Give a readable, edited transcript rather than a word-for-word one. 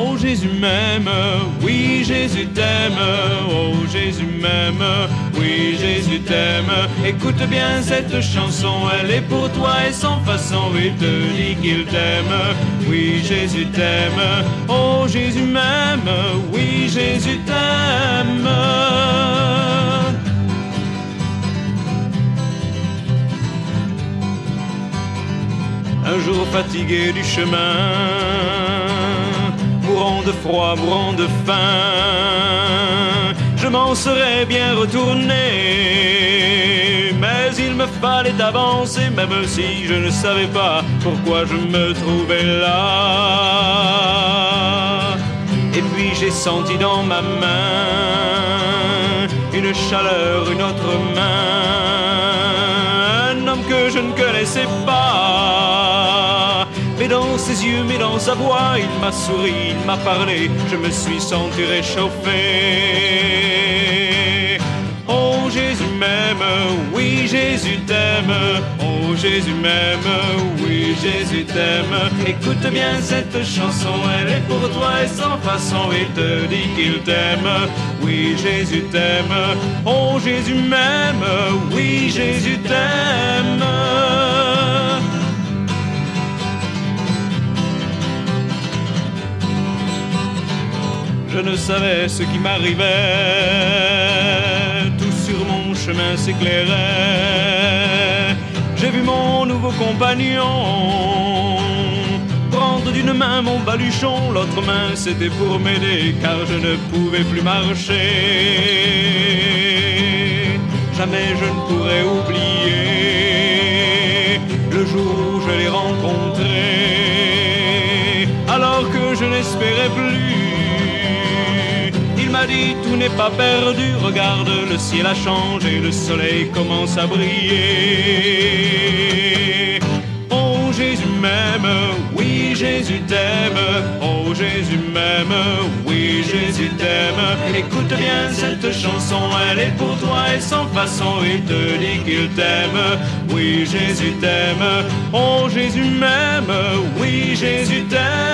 Oh Jésus m'aime, oui Jésus t'aime, oh Jésus m'aime, oui Jésus t'aime. Écoute bien cette chanson, elle est pour toi et sans façon, il te dit qu'il t'aime, oui Jésus t'aime, oh Jésus m'aime, oui Jésus t'aime. Un jour fatigué du chemin, mourant de froid, mourant de faim, je m'en serais bien retourné, mais il me fallait avancer, même si je ne savais pas pourquoi je me trouvais là. Et puis j'ai senti dans ma main une chaleur, une autre main, un homme que je ne connaissais pas. Mais dans ses yeux, mais dans sa voix, il m'a souri, il m'a parlé, je me suis senti réchauffé. Oh Jésus m'aime, oui Jésus t'aime, oh Jésus m'aime, oui Jésus t'aime. Écoute bien cette chanson, elle est pour toi et sans façon, il te dit qu'il t'aime, oui Jésus t'aime, oh Jésus m'aime, oui Jésus t'aime. Je ne savais ce qui m'arrivait, tout sur mon chemin s'éclairait. J'ai vu mon nouveau compagnon prendre d'une main mon baluchon, l'autre main c'était pour m'aider car je ne pouvais plus marcher. Jamais je ne pourrai oublier le jour où je l'ai rencontré, alors que je n'espérais plus. Il m'a dit tout n'est pas perdu, regarde le ciel a changé, le soleil commence à briller. Oh Jésus m'aime, oui Jésus t'aime, oh Jésus m'aime, oui Jésus t'aime. Écoute bien cette chanson, elle est pour toi et sans façon, il te dit qu'il t'aime, oui Jésus t'aime, oh Jésus m'aime, oui Jésus t'aime.